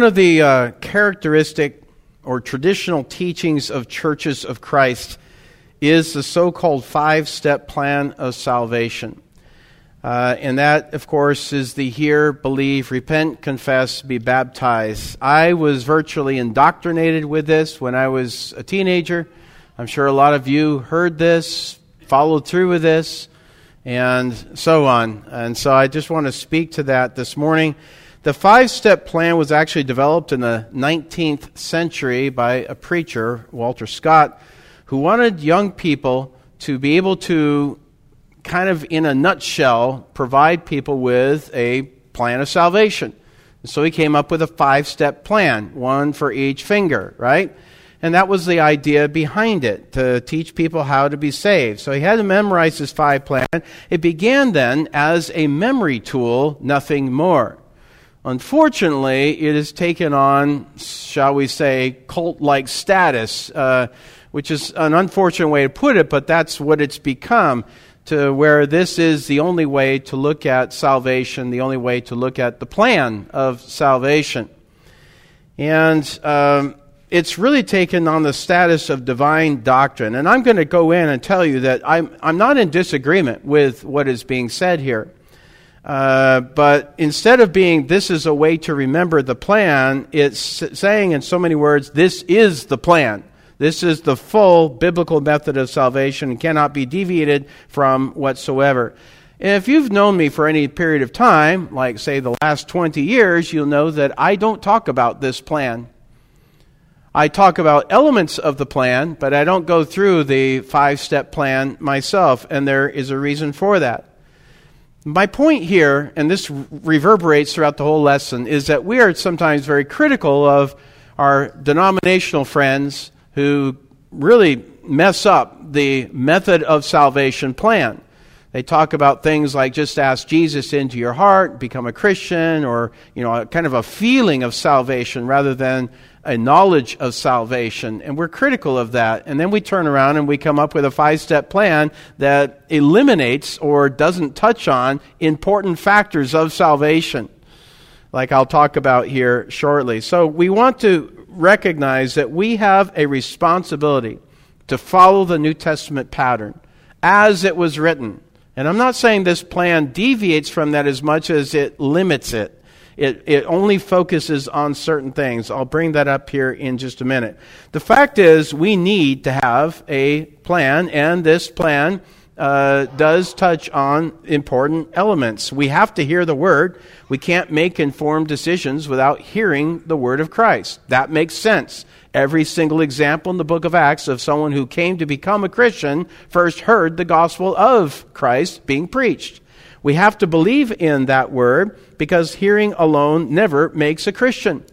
One of the characteristic or traditional teachings of churches of Christ is the so-called 5-step plan of salvation. And that, of course, is the hear, believe, repent, confess, be baptized. I was virtually indoctrinated with this when I was a teenager. I'm sure a lot of you heard this, followed through with this, and so on. And so I just want to speak to that this morning. The 5-step plan was actually developed in the 19th century by a preacher, Walter Scott, who wanted young people to be able to kind of in a nutshell, provide people with a plan of salvation. So he came up with a 5-step plan, one for each finger, right? And that was the idea behind it, to teach people how to be saved. So he had to memorize this 5 plan. It began then as a memory tool, nothing more. Unfortunately, it has taken on, shall we say, cult-like status, which is an unfortunate way to put it, but that's what it's become, to where this is the only way to look at salvation, the only way to look at the plan of salvation. And it's really taken on the status of divine doctrine. And I'm going to go in and tell you that I'm not in disagreement with what is being said here. But instead of being, this is a way to remember the plan, it's saying in so many words, this is the plan. This is the full biblical method of salvation and cannot be deviated from whatsoever. And if you've known me for any period of time, like say the last 20 years, you'll know that I don't talk about this plan. I talk about elements of the plan, but I don't go through the 5-step plan myself, and there is a reason for that. My point here, and this reverberates throughout the whole lesson, is that we are sometimes very critical of our denominational friends who really mess up the method of salvation plan. They talk about things like just ask Jesus into your heart, become a Christian, or kind of a feeling of salvation rather than a knowledge of salvation. And we're critical of that. And then we turn around and we come up with a 5-step plan that eliminates or doesn't touch on important factors of salvation, like I'll talk about here shortly. So we want to recognize that we have a responsibility to follow the New Testament pattern as it was written. And I'm not saying this plan deviates from that as much as it limits it. It only focuses on certain things. I'll bring that up here in just a minute. The fact is, we need to have a plan, and this plan does touch on important elements. We have to hear the Word. We can't make informed decisions without hearing the Word of Christ. That makes sense. Every single example in the book of Acts of someone who came to become a Christian first heard the gospel of Christ being preached. We have to believe in that Word because hearing alone never makes a Christian.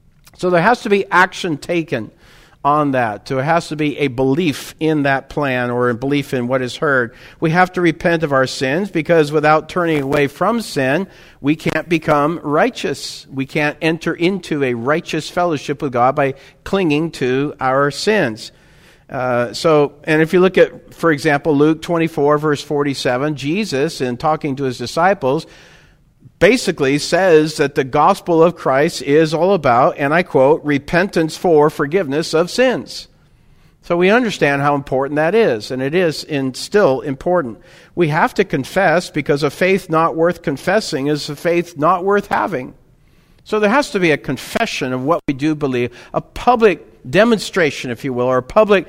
So there has to be action taken on that. There has to be a belief in that plan or a belief in what is heard. We have to repent of our sins because without turning away from sin, we can't become righteous. We can't enter into a righteous fellowship with God by clinging to our sins. And if you look at, for example, Luke 24, verse 47, Jesus, in talking to his disciples, basically says that the gospel of Christ is all about, and I quote, repentance for forgiveness of sins. So we understand how important that is, and it is still important. We have to confess because a faith not worth confessing is a faith not worth having. So there has to be a confession of what we do believe, a public demonstration, if you will, or a public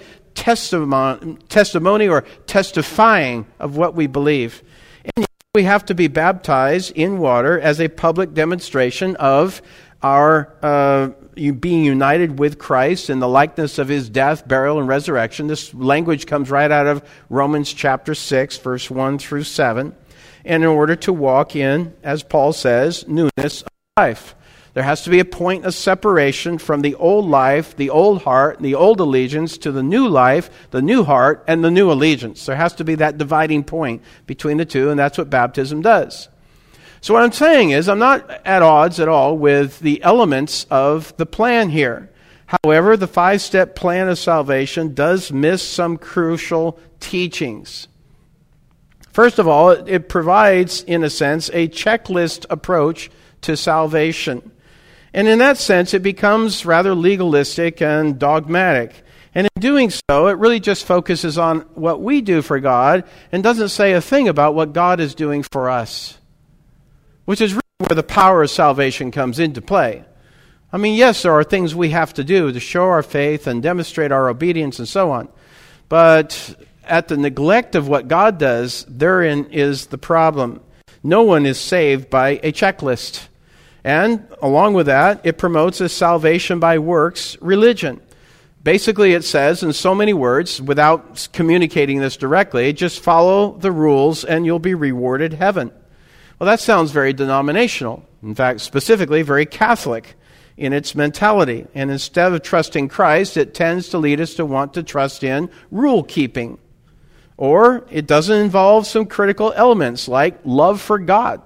testimony or testifying of what we believe. And we have to be baptized in water as a public demonstration of our being united with Christ in the likeness of his death, burial, and resurrection. This language comes right out of Romans chapter 6, verse 1 through 7. And in order to walk in, as Paul says, newness of life. There has to be a point of separation from the old life, the old heart, the old allegiance to the new life, the new heart, and the new allegiance. There has to be that dividing point between the two, and that's what baptism does. So what I'm saying is I'm not at odds at all with the elements of the plan here. However, the 5-step plan of salvation does miss some crucial teachings. First of all, it provides, in a sense, a checklist approach to salvation. And in that sense, it becomes rather legalistic and dogmatic. And in doing so, it really just focuses on what we do for God and doesn't say a thing about what God is doing for us, which is really where the power of salvation comes into play. I mean, yes, there are things we have to do to show our faith and demonstrate our obedience and so on. But at the neglect of what God does, therein is the problem. No one is saved by a checklist. And along with that, it promotes a salvation by works religion. Basically, it says in so many words, without communicating this directly, just follow the rules and you'll be rewarded heaven. Well, that sounds very denominational. In fact, specifically very Catholic in its mentality. And instead of trusting Christ, it tends to lead us to want to trust in rule keeping. Or it doesn't involve some critical elements like love for God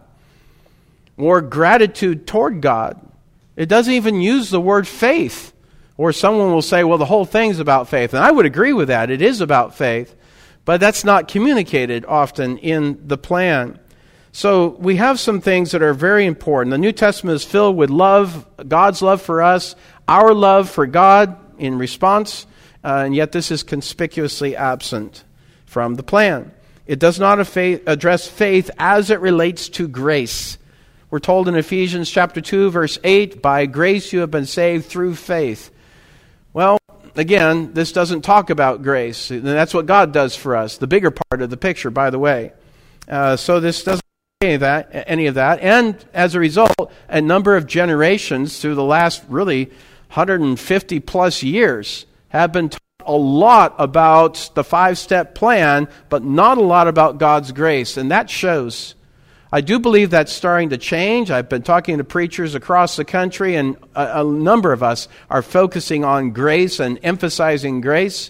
or gratitude toward God. It doesn't even use the word faith. Or someone will say, well, the whole thing's about faith. And I would agree with that. It is about faith. But that's not communicated often in the plan. So we have some things that are very important. The New Testament is filled with love, God's love for us, our love for God in response, and yet this is conspicuously absent from the plan. It does not address faith as it relates to grace. We're told in Ephesians chapter 2, verse 8, by grace you have been saved through faith. Well, again, this doesn't talk about grace. And that's what God does for us, the bigger part of the picture, by the way. So this doesn't say any of that. And as a result, a number of generations through the last really 150 plus years have been taught a lot about the 5-step plan, but not a lot about God's grace. And that shows. I do believe that's starting to change. I've been talking to preachers across the country, and a number of us are focusing on grace and emphasizing grace.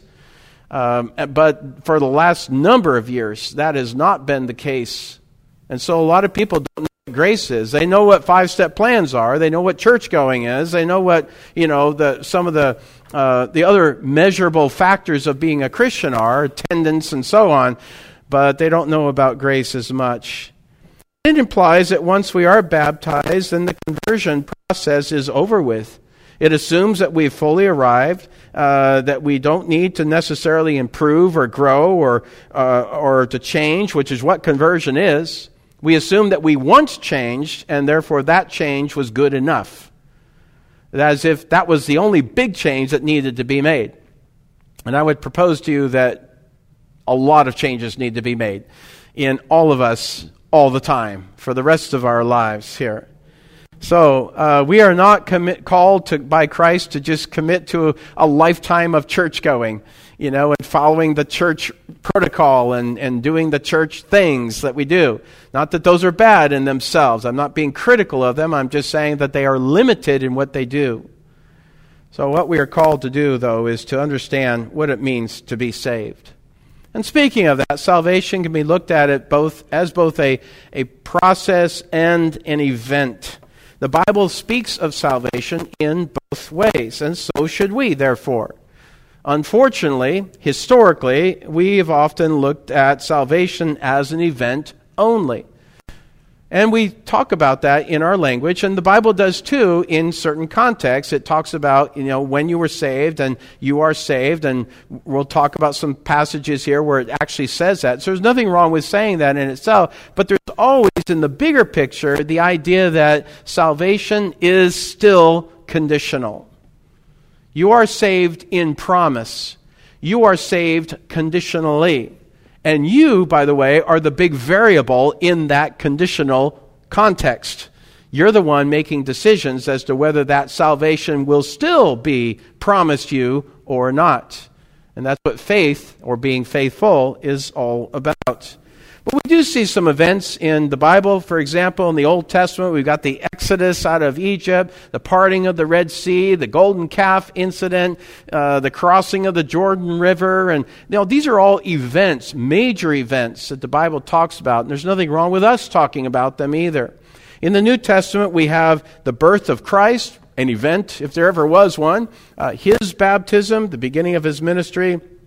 But for the last number of years, that has not been the case. And so a lot of people don't know what grace is. They know what 5-step plans are. They know what church going is. They know what, some of the other measurable factors of being a Christian are, attendance and so on. But they don't know about grace as much. It implies that once we are baptized, then the conversion process is over with. It assumes that we've fully arrived, that we don't need to necessarily improve or grow or to change, which is what conversion is. We assume that we once changed, and therefore that change was good enough. As if that was the only big change that needed to be made. And I would propose to you that a lot of changes need to be made in all of us all the time for the rest of our lives here. So we are not called by Christ to just commit to a lifetime of church going, and following the church protocol and doing the church things that we do. Not that those are bad in themselves. I'm not being critical of them. I'm just saying that they are limited in what they do. So what we are called to do, though, is to understand what it means to be saved. And speaking of that, salvation can be looked at it as both a process and an event. The Bible speaks of salvation in both ways, and so should we, therefore. Unfortunately, historically, we have often looked at salvation as an event only. And we talk about that in our language, and the Bible does too in certain contexts. It talks about, when you were saved and you are saved, and we'll talk about some passages here where it actually says that. So there's nothing wrong with saying that in itself, but there's always in the bigger picture the idea that salvation is still conditional. You are saved in promise. You are saved conditionally. And you, by the way, are the big variable in that conditional context. You're the one making decisions as to whether that salvation will still be promised you or not. And that's what faith, or being faithful, is all about. But we do see some events in the Bible. For example, in the Old Testament, we've got the Exodus out of Egypt, the parting of the Red Sea, the golden calf incident, the crossing of the Jordan River. And these are all events, major events that the Bible talks about. And there's nothing wrong with us talking about them either. In the New Testament, we have the birth of Christ, an event, if there ever was one, his baptism, the beginning of his ministry.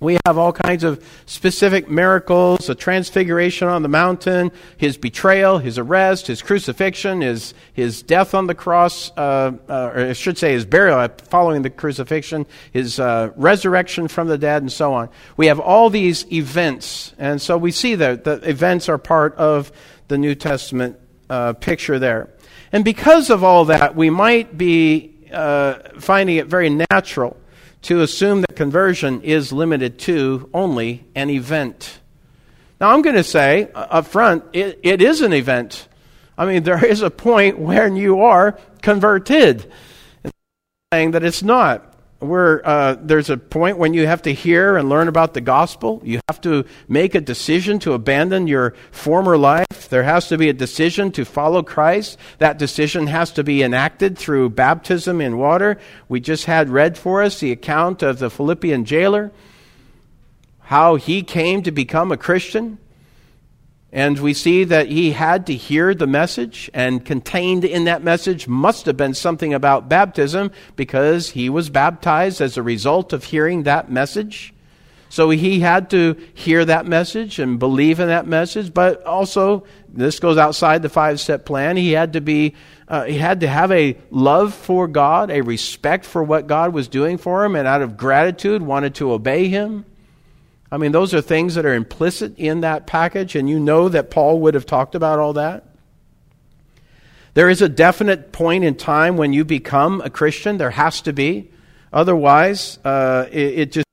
We have all kinds of specific miracles, the transfiguration on the mountain, his betrayal, his arrest, his crucifixion, his death on the cross, or I should say his burial following the crucifixion, his resurrection from the dead, and so on. We have all these events, and so we see that the events are part of the New Testament picture there. And because of all that, we might be finding it very natural to assume that conversion is limited to only an event. Now, I'm going to say up front, it is an event. I mean, there is a point when you are converted. I'm saying that it's not. There's a point when you have to hear and learn about the gospel. You have to make a decision to abandon your former life. There has to be a decision to follow Christ. That decision has to be enacted through baptism in water. We just had read for us the account of the Philippian jailer, how he came to become a Christian. And we see that he had to hear the message, and contained in that message must have been something about baptism, because he was baptized as a result of hearing that message. So he had to hear that message and believe in that message, but also, this goes outside the 5-step plan, he had to have a love for God, a respect for what God was doing for him, and out of gratitude wanted to obey him. I mean, those are things that are implicit in that package, and you know that Paul would have talked about all that. There is a definite point in time when you become a Christian. There has to be. Otherwise, it just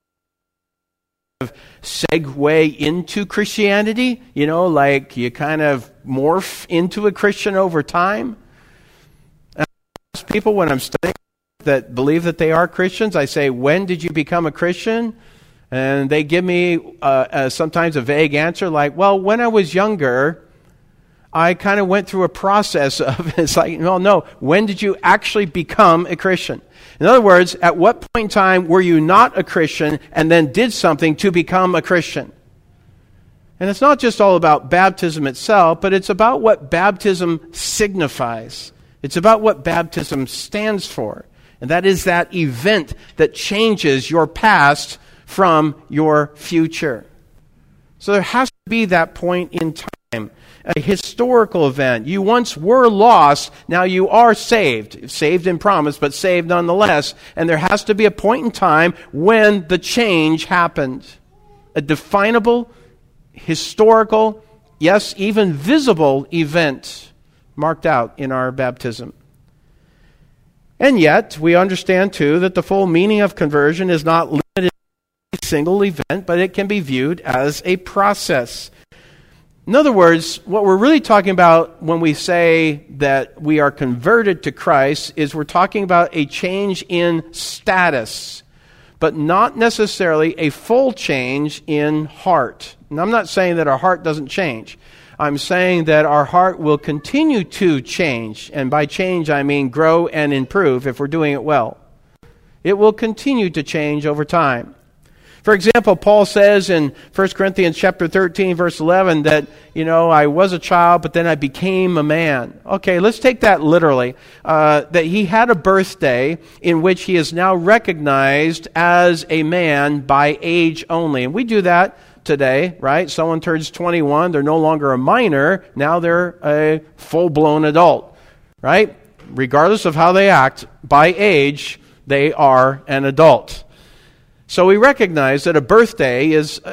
segue into Christianity. You know, like you kind of morph into a Christian over time. And I ask people when I'm studying that believe that they are Christians, I say, when did you become a Christian? And they give me sometimes a vague answer like, well, when I was younger, I kind of went through a process of, it's like, no, when did you actually become a Christian? In other words, at what point in time were you not a Christian and then did something to become a Christian? And it's not just all about baptism itself, but it's about what baptism signifies. It's about what baptism stands for. And that is that event that changes your past from your future. So there has to be that point in time, a historical event. You once were lost, now you are saved. Saved in promise, but saved nonetheless. And there has to be a point in time when the change happened. A definable, historical, yes, even visible event marked out in our baptism. And yet, we understand too that the full meaning of conversion is not limited single event, but it can be viewed as a process. In other words, what we're really talking about when we say that we are converted to Christ is we're talking about a change in status, but not necessarily a full change in heart. And I'm not saying that our heart doesn't change. I'm saying that our heart will continue to change, and by change I mean grow and improve if we're doing it well. It will continue to change over time. For example, Paul says in 1 Corinthians chapter 13, verse 11, that, I was a child, but then I became a man. Okay, let's take that literally. That he had a birthday in which he is now recognized as a man by age only. And we do that today, right? Someone turns 21, they're no longer a minor, now they're a full-blown adult, right? Regardless of how they act, by age, they are an adult. So we recognize that a birthday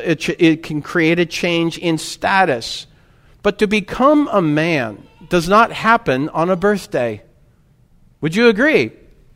it can create a change in status. But to become a man does not happen on a birthday. Would you agree?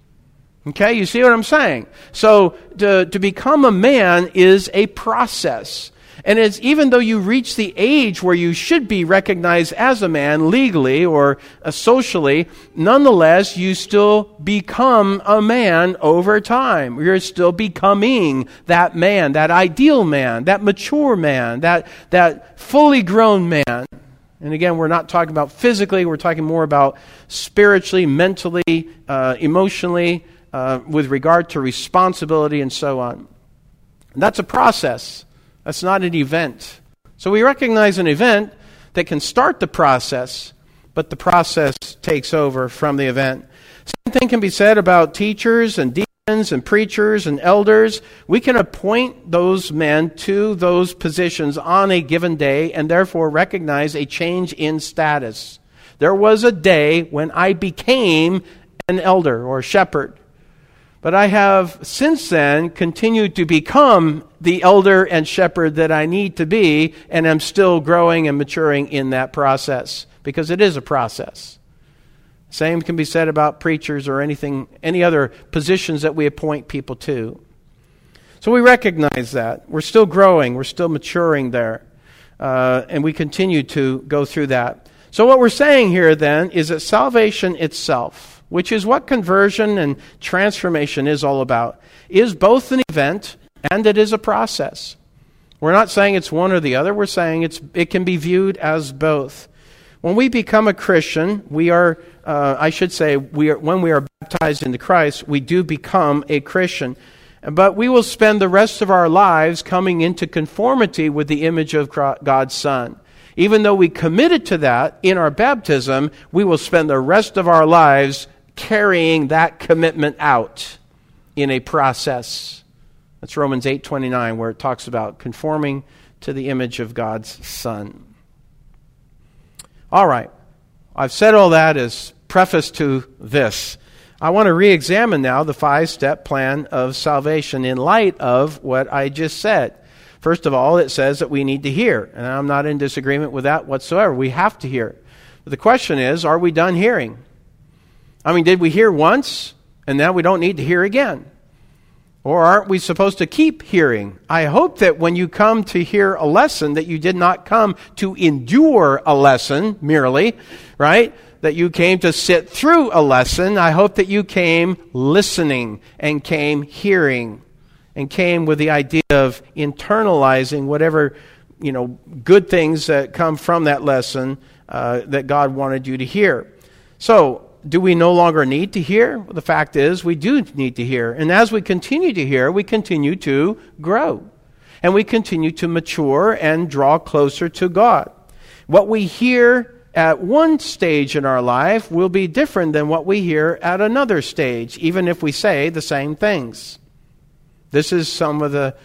Okay, you see what I'm saying? So to become a man is a process. And it's even though you reach the age where you should be recognized as a man legally or socially, nonetheless, you still become a man over time. You're still becoming that man, that ideal man, that mature man, that fully grown man. And again, we're not talking about physically, we're talking more about spiritually, mentally, emotionally, with regard to responsibility and so on. And that's a process. That's not an event. So we recognize an event that can start the process, but the process takes over from the event. Same thing can be said about teachers and deacons deacons and preachers and elders, we can appoint those men to those positions on a given day and therefore recognize a change in status. There was a day when I became an elder or shepherd, but I have since then continued to become the elder and shepherd that I need to be, and I'm still growing and maturing in that process, because it is a process. Same can be said about preachers or any other positions that we appoint people to. So we recognize that. We're still growing. We're still maturing there. And we continue to go through that. So what we're saying here then is that salvation itself, which is what conversion and transformation is all about, is both an event and it is a process. We're not saying it's one or the other. We're saying it can be viewed as both. When we become a Christian, we are, when we are baptized into Christ, we do become a Christian. But we will spend the rest of our lives coming into conformity with the image of God's Son. Even though we committed to that in our baptism, we will spend the rest of our lives carrying that commitment out in a process. That's Romans 8:29, where it talks about conforming to the image of God's Son. All right, I've said all that as preface to this. I want to re-examine now the 5-step plan of salvation in light of what I just said. First of all, it says that we need to hear, and I'm not in disagreement with that whatsoever. We have to hear. But the question is, are we done hearing? I mean, did we hear once, and now we don't need to hear again? Or aren't we supposed to keep hearing? I hope that when you come to hear a lesson, that you did not come to endure a lesson merely, right? That you came to sit through a lesson. I hope that you came listening and came hearing and came with the idea of internalizing whatever, good things that come from that lesson that God wanted you to hear. So, do we no longer need to hear? Well, the fact is, we do need to hear. And as we continue to hear, we continue to grow. And we continue to mature and draw closer to God. What we hear at one stage in our life will be different than what we hear at another stage, even if we say the same things. This is some of the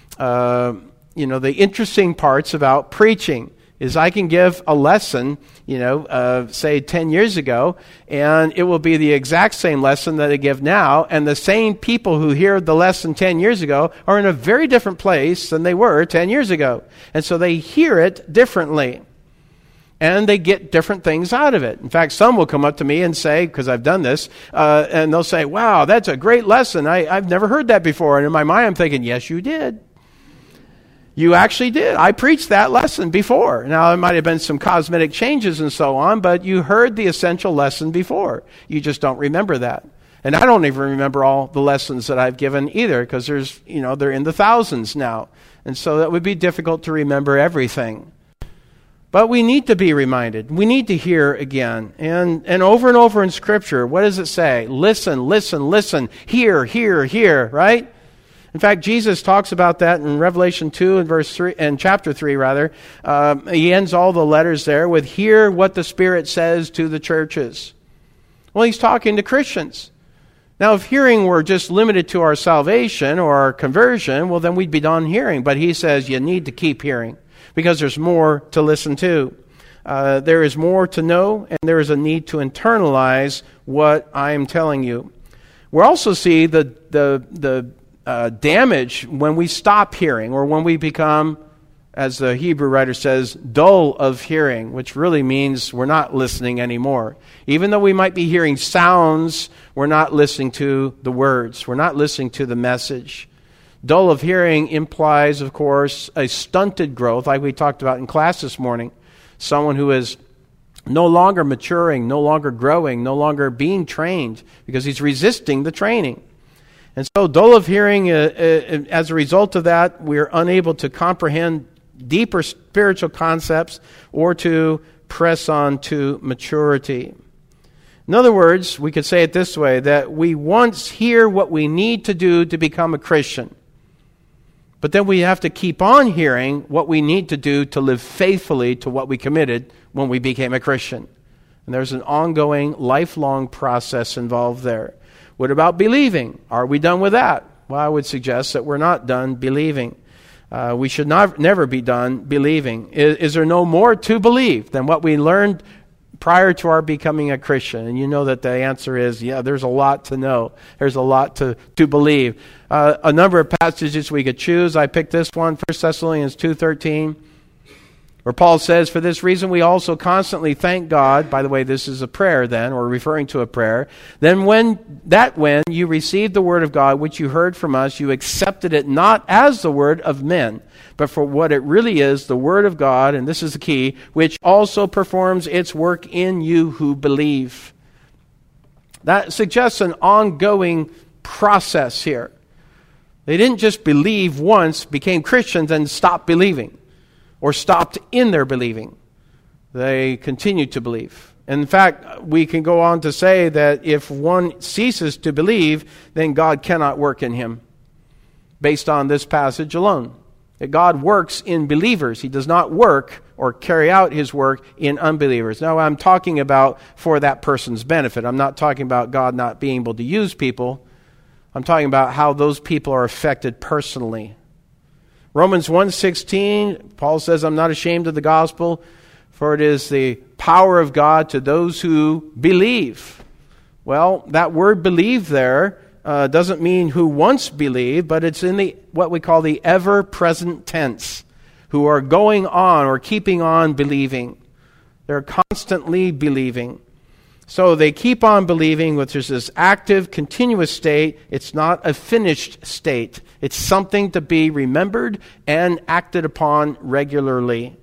interesting parts about preaching. Is I can give a lesson, say 10 years ago, and it will be the exact same lesson that I give now, and the same people who hear the lesson 10 years ago are in a very different place than they were 10 years ago. And so they hear it differently, and they get different things out of it. In fact, some will come up to me and say, because I've done this, and they'll say, wow, that's a great lesson. I've never heard that before. And in my mind, I'm thinking, yes, you did. You actually did. I preached that lesson before. Now, there might have been some cosmetic changes and so on, but you heard the essential lesson before. You just don't remember that. And I don't even remember all the lessons that I've given either, because they're in the thousands now. And so that would be difficult to remember everything. But we need to be reminded. We need to hear again. And over in Scripture, what does it say? Listen, listen, listen. Hear, hear, hear, right? In fact, Jesus talks about that in Revelation 2 and verse 3, and chapter 3 rather. He ends all the letters there with, hear what the Spirit says to the churches. Well, he's talking to Christians. Now, if hearing were just limited to our salvation or our conversion, well, then we'd be done hearing. But he says you need to keep hearing, because there's more to listen to. There is more to know, and there is a need to internalize what I am telling you. We also see the damage when we stop hearing, or when we become, as the Hebrew writer says, dull of hearing, which really means we're not listening anymore. Even though we might be hearing sounds, we're not listening to the words. We're not listening to the message. Dull of hearing implies, of course, a stunted growth, like we talked about in class this morning. Someone who is no longer maturing, no longer growing, no longer being trained, because he's resisting the training. And so dull of hearing, as a result of that, we're unable to comprehend deeper spiritual concepts or to press on to maturity. In other words, we could say it this way, that we once hear what we need to do to become a Christian. But then we have to keep on hearing what we need to do to live faithfully to what we committed when we became a Christian. And there's an ongoing, lifelong process involved there. What about believing? Are we done with that? Well, I would suggest that we're not done believing. We should never be done believing. Is there no more to believe than what we learned prior to our becoming a Christian? And you know that the answer is, yeah, there's a lot to know. There's a lot to believe. A number of passages we could choose. I picked this one, 1 Thessalonians 2:13, where Paul says, "For this reason we also constantly thank God." By the way, this is a prayer then, or referring to a prayer. "Then when you received the word of God, which you heard from us, you accepted it not as the word of men, but for what it really is, the word of God," and this is the key, "which also performs its work in you who believe." That suggests an ongoing process here. They didn't just believe once, became Christians, and stopped believing, or stopped in their believing. They continued to believe. In fact, we can go on to say that if one ceases to believe, then God cannot work in him, based on this passage alone. That God works in believers. He does not work or carry out his work in unbelievers. Now, I'm talking about for that person's benefit. I'm not talking about God not being able to use people. I'm talking about how those people are affected personally. Romans 1:16, Paul says, "I'm not ashamed of the gospel, for it is the power of God to those who believe." Well, that word "believe" there doesn't mean who once believed, but it's in the what we call the ever-present tense, who are going on or keeping on believing. They're constantly believing. So they keep on believing, which is this active, continuous state. It's not a finished state. It's something to be remembered and acted upon regularly.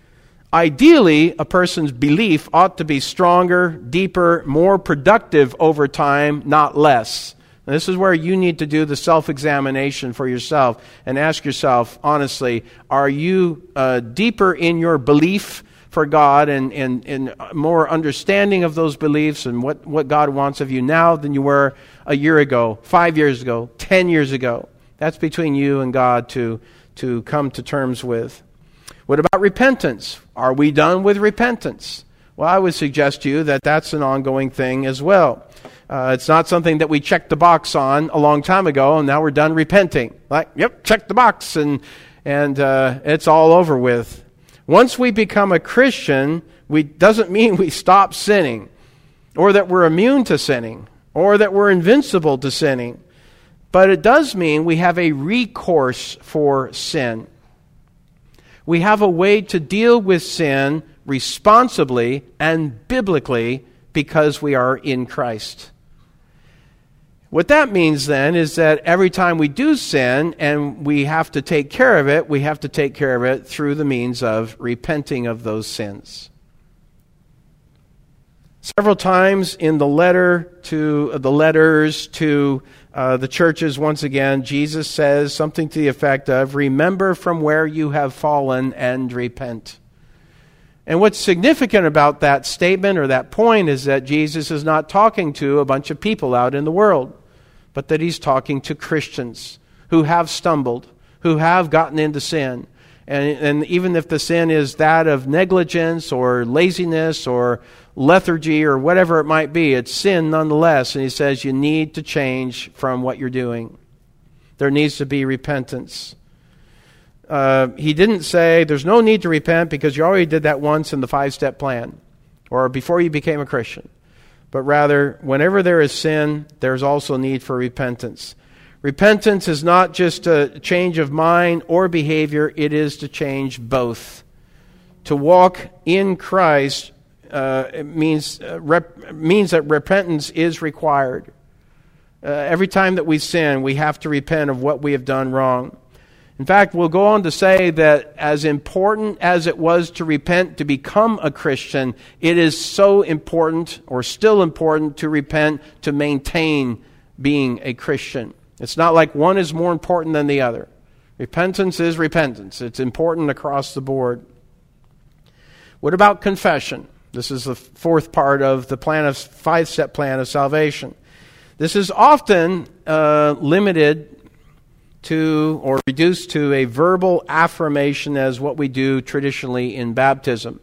Ideally, a person's belief ought to be stronger, deeper, more productive over time, not less. And this is where you need to do the self-examination for yourself and ask yourself, honestly, are you deeper in your belief for God and more understanding of those beliefs and what God wants of you now than you were a year ago, 5 years ago, 10 years ago? That's between you and God to come to terms with. What about repentance? Are we done with repentance? Well, I would suggest to you that that's an ongoing thing as well. It's not something that we checked the box on a long time ago and now we're done repenting. Like, yep, check the box and it's all over with. Once we become a Christian, doesn't mean we stop sinning, or that we're immune to sinning, or that we're invincible to sinning. But it does mean we have a recourse for sin. We have a way to deal with sin responsibly and biblically because we are in Christ. What that means then is that every time we do sin and we have to take care of it, we have to take care of it through the means of repenting of those sins. Several times in the letters to the churches, once again, Jesus says something to the effect of, "Remember from where you have fallen and repent." And what's significant about that statement or that point is that Jesus is not talking to a bunch of people out in the world, but that he's talking to Christians who have stumbled, who have gotten into sin. And even if the sin is that of negligence or laziness or lethargy or whatever it might be, it's sin nonetheless. And he says you need to change from what you're doing. There needs to be repentance. He didn't say there's no need to repent because you already did that once in the 5-step plan or before you became a Christian. But rather, whenever there is sin, there's also need for repentance. Repentance is not just a change of mind or behavior, it is to change both. To walk in Christ means that repentance is required. Every time that we sin, we have to repent of what we have done wrong. In fact, we'll go on to say that as important as it was to repent to become a Christian, it is so important, or still important, to repent to maintain being a Christian. It's not like one is more important than the other. Repentance is repentance. It's important across the board. What about confession? This is the fourth part of the 5-step plan of salvation. This is often limited to or reduced to a verbal affirmation as what we do traditionally in baptism.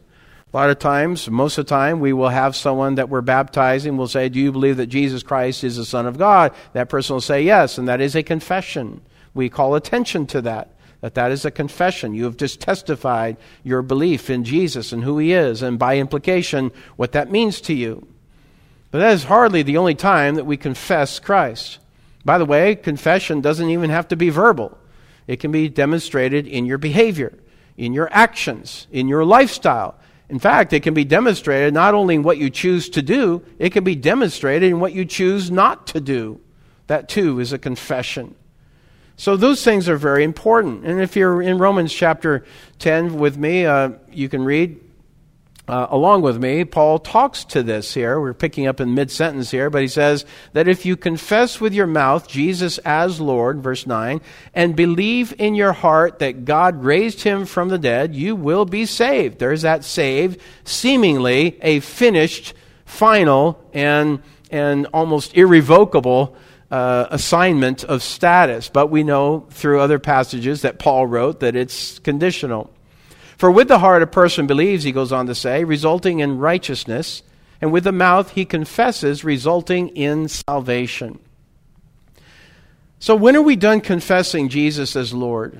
A lot of times, most of the time, we will have someone that we're baptizing. We'll say, do you believe that Jesus Christ is the Son of God? That person will say yes, and that is a confession. We call attention to that is a confession. You have just testified your belief in Jesus and who He is, and by implication, what that means to you. But that is hardly the only time that we confess Christ. By the way, confession doesn't even have to be verbal. It can be demonstrated in your behavior, in your actions, in your lifestyle. In fact, it can be demonstrated not only in what you choose to do, it can be demonstrated in what you choose not to do. That too is a confession. So those things are very important. And if you're in Romans chapter 10 with me, you can read along with me. Paul talks to this here. We're picking up in mid-sentence here, but he says that if you confess with your mouth Jesus as Lord, verse 9, and believe in your heart that God raised Him from the dead, you will be saved. There's that saved, seemingly a finished, final, and almost irrevocable assignment of status. But we know through other passages that Paul wrote that it's conditional. For with the heart a person believes, he goes on to say, resulting in righteousness, and with the mouth he confesses, resulting in salvation. So when are we done confessing Jesus as Lord?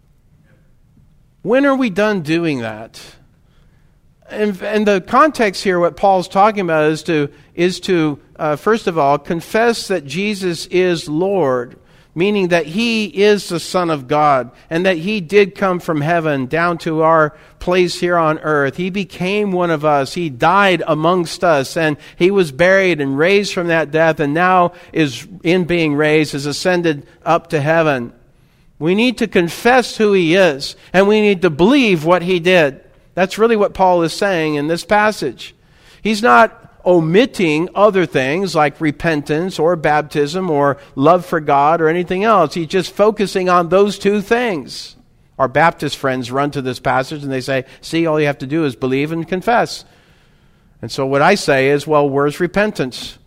When are we done doing that? And the context here, what Paul's talking about is to first of all, confess that Jesus is Lord, meaning that He is the Son of God, and that He did come from heaven down to our place here on earth. He became one of us. He died amongst us, and He was buried and raised from that death, and now is in being raised, is ascended up to heaven. We need to confess who He is, and we need to believe what He did. That's really what Paul is saying in this passage. He's not omitting other things like repentance or baptism or love for God or anything else. He's just focusing on those two things. Our Baptist friends run to this passage and they say, see, all you have to do is believe and confess. And so what I say is, well, where's repentance?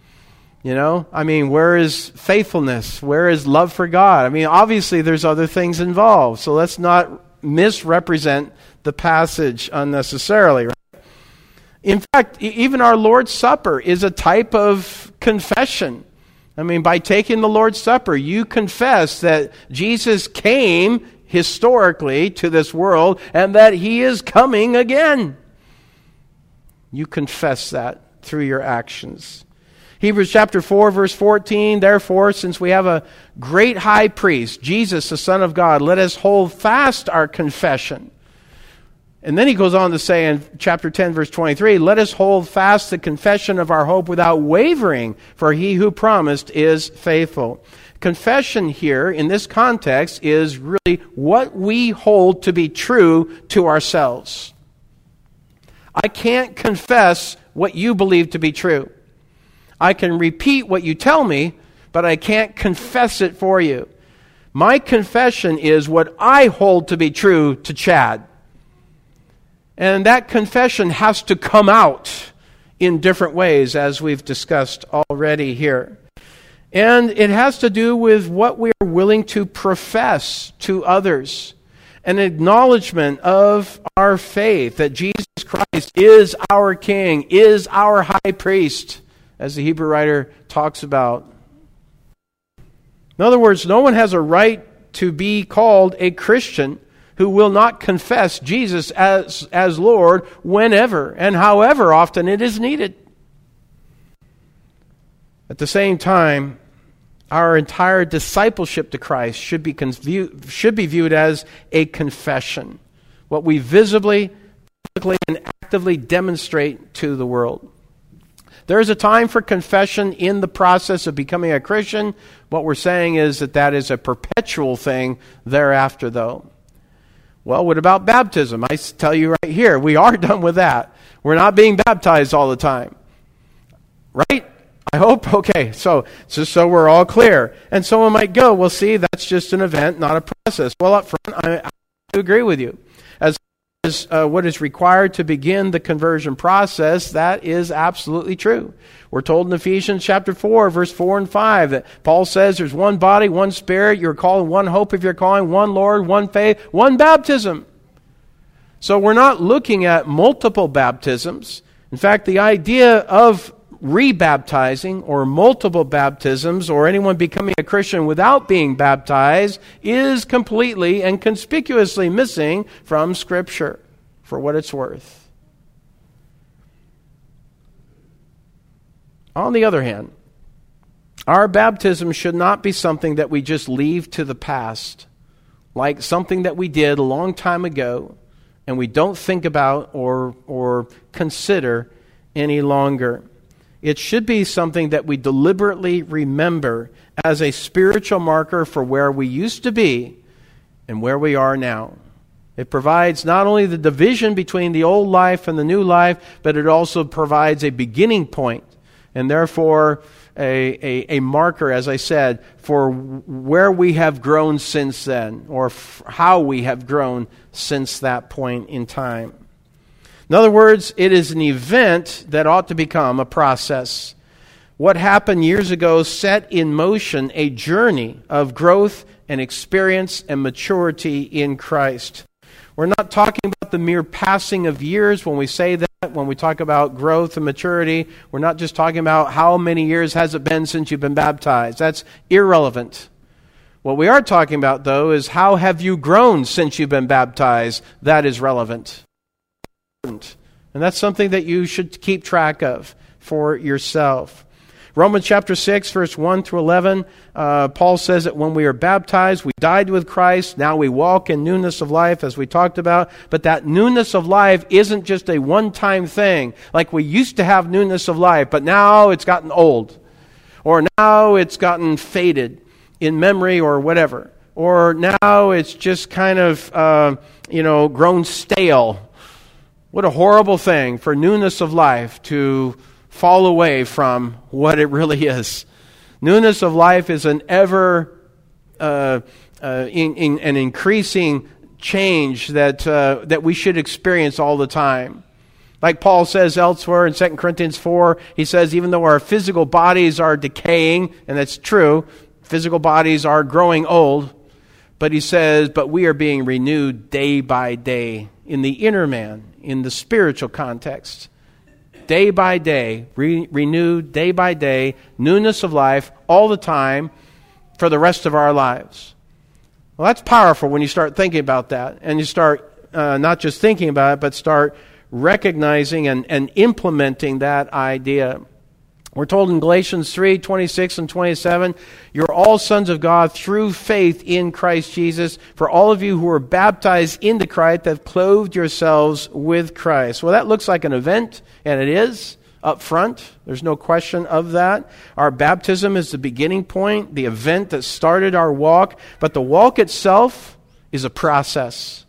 Where is faithfulness? Where is love for God? Obviously there's other things involved. So let's not misrepresent the passage unnecessarily, right? In fact, even our Lord's Supper is a type of confession. By taking the Lord's Supper, you confess that Jesus came historically to this world and that He is coming again. You confess that through your actions. Hebrews chapter 4, verse 14, therefore, since we have a great high priest, Jesus, the Son of God, let us hold fast our confession. And then he goes on to say in chapter 10, verse 23, let us hold fast the confession of our hope without wavering, for He who promised is faithful. Confession here, in this context, is really what we hold to be true to ourselves. I can't confess what you believe to be true. I can repeat what you tell me, but I can't confess it for you. My confession is what I hold to be true to Chad. And that confession has to come out in different ways, as we've discussed already here. And it has to do with what we are willing to profess to others. An acknowledgement of our faith that Jesus Christ is our King, is our high priest, as the Hebrew writer talks about. In other words, no one has a right to be called a Christian who will not confess Jesus as Lord whenever and however often it is needed. At the same time, our entire discipleship to Christ should be viewed as a confession, what we visibly, publicly, and actively demonstrate to the world. There is a time for confession in the process of becoming a Christian. What we're saying is that is a perpetual thing thereafter, though. Well, what about baptism? I tell you right here, we are done with that. We're not being baptized all the time. Right? I hope? Okay, so we're all clear. And someone might go, well, see, that's just an event, not a process. Well, up front, I agree with you. As what is required to begin the conversion process, that is absolutely true. We're told in Ephesians chapter 4, verse 4 and 5, that Paul says there's one body, one Spirit, you're called one hope of your calling, one Lord, one faith, one baptism. So we're not looking at multiple baptisms. In fact, the idea of rebaptizing or multiple baptisms or anyone becoming a Christian without being baptized is completely and conspicuously missing from Scripture, for what it's worth. On the other hand, our baptism should not be something that we just leave to the past, like something that we did a long time ago and we don't think about or consider any longer. It should be something that we deliberately remember as a spiritual marker for where we used to be and where we are now. It provides not only the division between the old life and the new life, but it also provides a beginning point, and therefore a marker, as I said, for where we have grown since then, or how we have grown since that point in time. In other words, it is an event that ought to become a process. What happened years ago set in motion a journey of growth and experience and maturity in Christ. We're not talking about the mere passing of years when we say that. When we talk about growth and maturity, we're not just talking about how many years has it been since you've been baptized. That's irrelevant. What we are talking about, though, is how have you grown since you've been baptized? That is relevant. And that's something that you should keep track of for yourself. Romans chapter 6, verse 1 through 11, Paul says that when we are baptized, we died with Christ. Now we walk in newness of life, as we talked about. But that newness of life isn't just a one-time thing. Like we used to have newness of life, but now it's gotten old. Or now it's gotten faded in memory or whatever. Or now it's just kind of, grown stale. What a horrible thing for newness of life to fall away from what it really is. Newness of life is an ever an increasing change that we should experience all the time. Like Paul says elsewhere in 2 Corinthians 4, he says, even though our physical bodies are decaying, and that's true, physical bodies are growing old, but he says, but we are being renewed day by day in the inner man, in the spiritual context. Day by day, renewed day by day, newness of life all the time for the rest of our lives. Well, that's powerful when you start thinking about that, and you start not just thinking about it, but start recognizing and implementing that idea. We're told in Galatians 3, 26 and 27, you're all sons of God through faith in Christ Jesus. For all of you who are baptized into Christ have clothed yourselves with Christ. Well, that looks like an event, and it is up front. There's no question of that. Our baptism is the beginning point, the event that started our walk. But the walk itself is a process.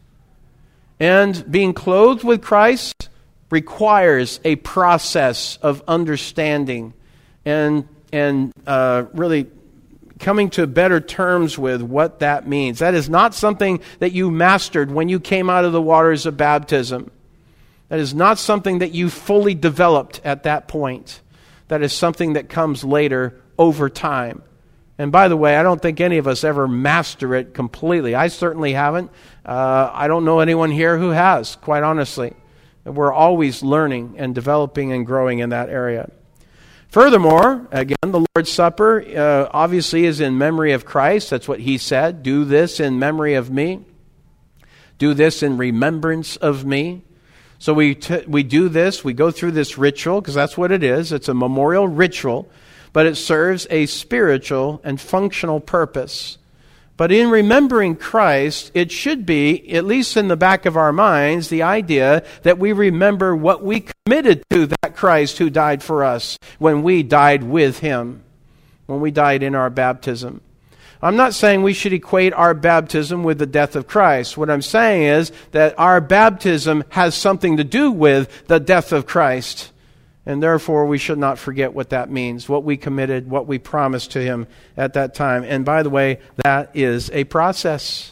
And being clothed with Christ requires a process of understanding and really coming to better terms with what that means. That is not something that you mastered when you came out of the waters of baptism. That is not something that you fully developed at that point. That is something that comes later over time. And by the way, I don't think any of us ever master it completely. I certainly haven't. I don't know anyone here who has, quite honestly. We're always learning and developing and growing in that area. Furthermore, again, the Lord's Supper obviously is in memory of Christ. That's what He said. Do this in memory of me. Do this in remembrance of me. So we do this. We go through this ritual because that's what it is. It's a memorial ritual, but it serves a spiritual and functional purpose. But in remembering Christ, it should be, at least in the back of our minds, the idea that we remember what we committed to that Christ who died for us when we died with Him, when we died in our baptism. I'm not saying we should equate our baptism with the death of Christ. What I'm saying is that our baptism has something to do with the death of Christ. And therefore, we should not forget what that means, what we committed, what we promised to Him at that time. And by the way, that is a process.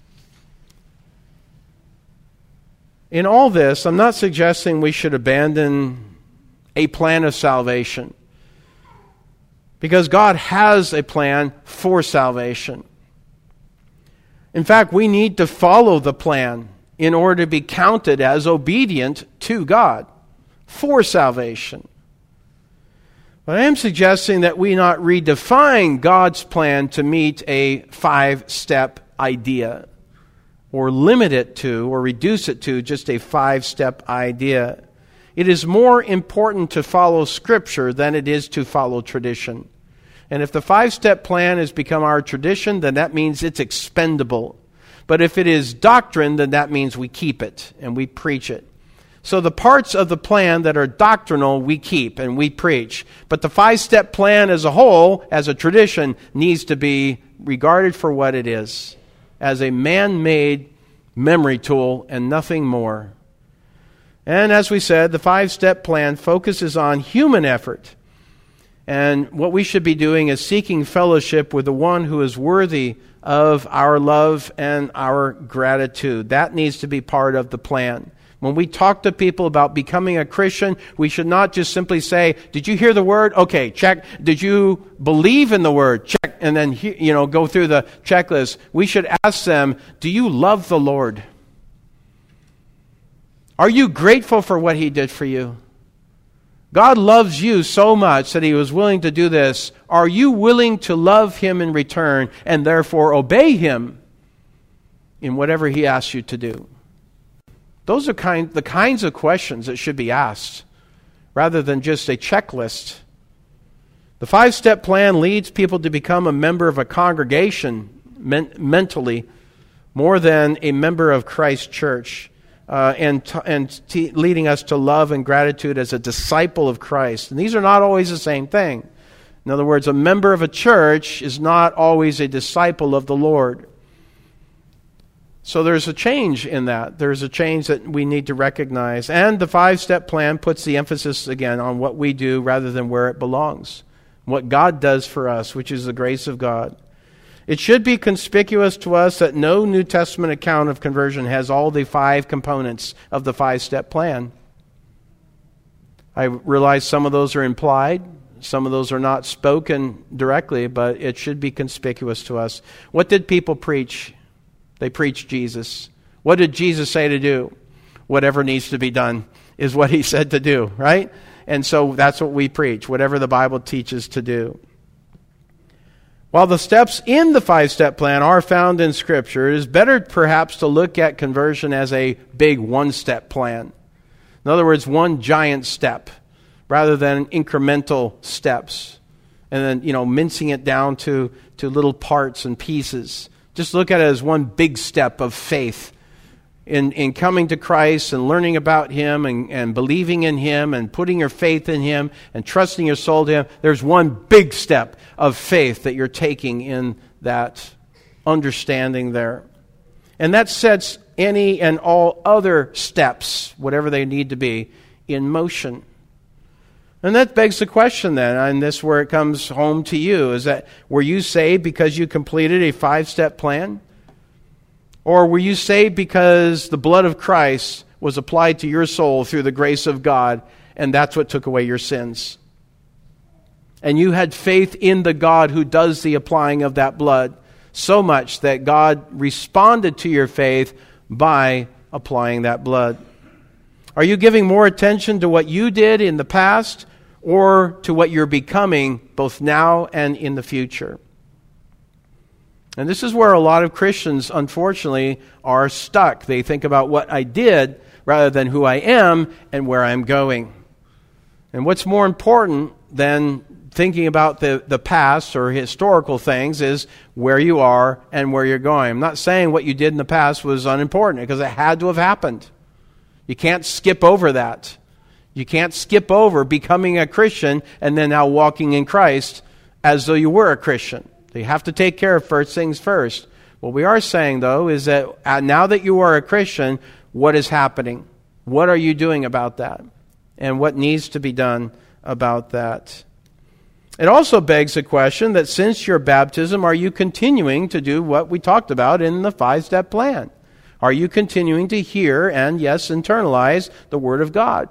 In all this, I'm not suggesting we should abandon a plan of salvation, because God has a plan for salvation. In fact, we need to follow the plan in order to be counted as obedient to God for salvation. But I am suggesting that we not redefine God's plan to meet a 5-step idea, or limit it to, or reduce it to just a 5-step idea. It is more important to follow Scripture than it is to follow tradition. And if the 5-step plan has become our tradition, then that means it's expendable. But if it is doctrine, then that means we keep it and we preach it. So the parts of the plan that are doctrinal, we keep and we preach. But the 5-step plan as a whole, as a tradition, needs to be regarded for what it is, as a man-made memory tool and nothing more. And as we said, the 5-step plan focuses on human effort. And what we should be doing is seeking fellowship with the one who is worthy of our love and our gratitude. That needs to be part of the plan. When we talk to people about becoming a Christian, we should not just simply say, did you hear the word? Okay, check. Did you believe in the word? Check. And then, go through the checklist. We should ask them, do you love the Lord? Are you grateful for what He did for you? God loves you so much that He was willing to do this. Are you willing to love Him in return and therefore obey Him in whatever He asks you to do? Those are the kinds of questions that should be asked, rather than just a checklist. The 5-step plan leads people to become a member of a congregation mentally more than a member of Christ's church, leading us to love and gratitude as a disciple of Christ. And these are not always the same thing. In other words, a member of a church is not always a disciple of the Lord. So there's a change in that. There's a change that we need to recognize. And the 5-step plan puts the emphasis again on what we do rather than where it belongs. What God does for us, which is the grace of God. It should be conspicuous to us that no New Testament account of conversion has all the 5 components of the 5-step plan. I realize some of those are implied. Some of those are not spoken directly, but it should be conspicuous to us. What did people preach? They preached Jesus. What did Jesus say to do? Whatever needs to be done is what He said to do, right? And so that's what we preach, whatever the Bible teaches to do. While the steps in the 5-step plan are found in Scripture, it is better perhaps to look at conversion as a big 1-step plan. In other words, one giant step rather than incremental steps. And then, mincing it down to little parts and pieces. Just look at it as one big step of faith in coming to Christ and learning about Him and believing in Him and putting your faith in Him and trusting your soul to Him. There's one big step of faith that you're taking in that understanding there. And that sets any and all other steps, whatever they need to be, in motion. And that begs the question then, and this is where it comes home to you, is that were you saved because you completed a 5-step plan? Or were you saved because the blood of Christ was applied to your soul through the grace of God, and that's what took away your sins? And you had faith in the God who does the applying of that blood, so much that God responded to your faith by applying that blood. Are you giving more attention to what you did in the past or to what you're becoming both now and in the future? And this is where a lot of Christians, unfortunately, are stuck. They think about what I did rather than who I am and where I'm going. And what's more important than thinking about the past or historical things is where you are and where you're going. I'm not saying what you did in the past was unimportant, because it had to have happened. You can't skip over that. You can't skip over becoming a Christian and then now walking in Christ as though you were a Christian. You have to take care of first things first. What we are saying, though, is that now that you are a Christian, what is happening? What are you doing about that? And what needs to be done about that? It also begs the question that since your baptism, are you continuing to do what we talked about in the 5-step plan? Are you continuing to hear and, yes, internalize the Word of God?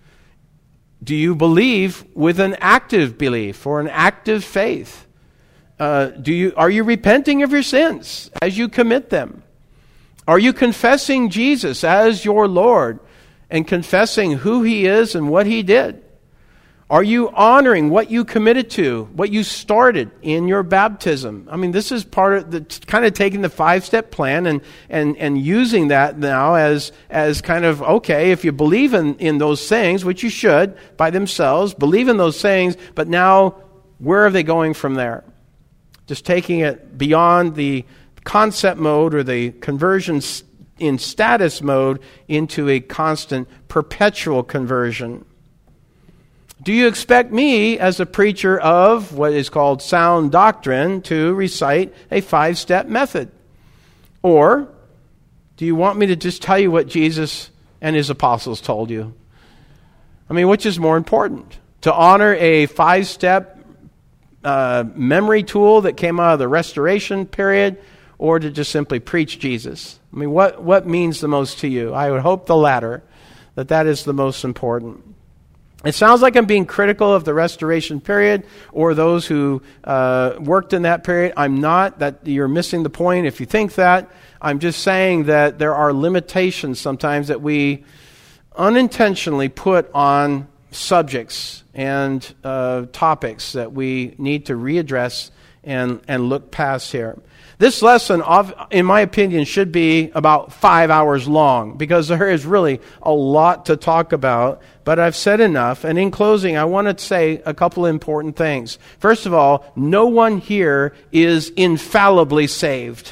Do you believe with an active belief or an active faith? Are you repenting of your sins as you commit them? Are you confessing Jesus as your Lord and confessing who He is and what He did? Are you honoring what you committed to, what you started in your baptism? I mean, this is part of the kind of taking the 5-step plan and using that now as kind of, okay, if you believe in those things, which you should by themselves, believe in those things, but now where are they going from there? Just taking it beyond the concept mode or the conversion in status mode into a constant, perpetual conversion. Do you expect me, as a preacher of what is called sound doctrine, to recite a 5-step method? Or do you want me to just tell you what Jesus and His apostles told you? I mean, which is more important? To honor a 5-step memory tool that came out of the Restoration period, or to just simply preach Jesus? I mean, what means the most to you? I would hope the latter, that is the most important. It sounds like I'm being critical of the Restoration period or those who worked in that period. I'm not. That you're missing the point if you think that. I'm just saying that there are limitations sometimes that we unintentionally put on subjects and topics that we need to readdress and look past here. This lesson, in my opinion, should be about 5 hours long because there is really a lot to talk about, but I've said enough. And in closing, I want to say a couple important things. First of all, no one here is infallibly saved.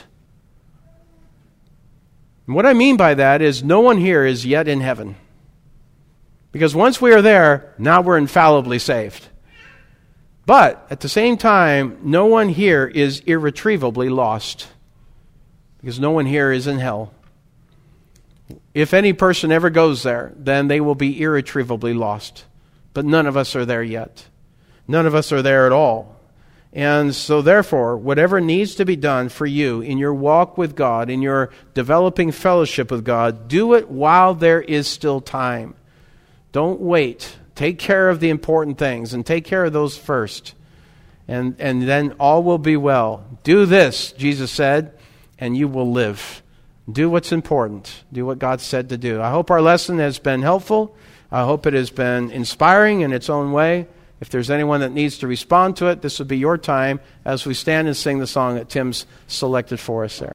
And what I mean by that is no one here is yet in heaven. Because once we are there, now we're infallibly saved. But at the same time, no one here is irretrievably lost. Because no one here is in hell. If any person ever goes there, then they will be irretrievably lost. But none of us are there yet. None of us are there at all. And so therefore, whatever needs to be done for you in your walk with God, in your developing fellowship with God, do it while there is still time. Don't wait. Take care of the important things and take care of those first. And then all will be well. Do this, Jesus said, and you will live. Do what's important. Do what God said to do. I hope our lesson has been helpful. I hope it has been inspiring in its own way. If there's anyone that needs to respond to it, this would be your time as we stand and sing the song that Tim's selected for us there.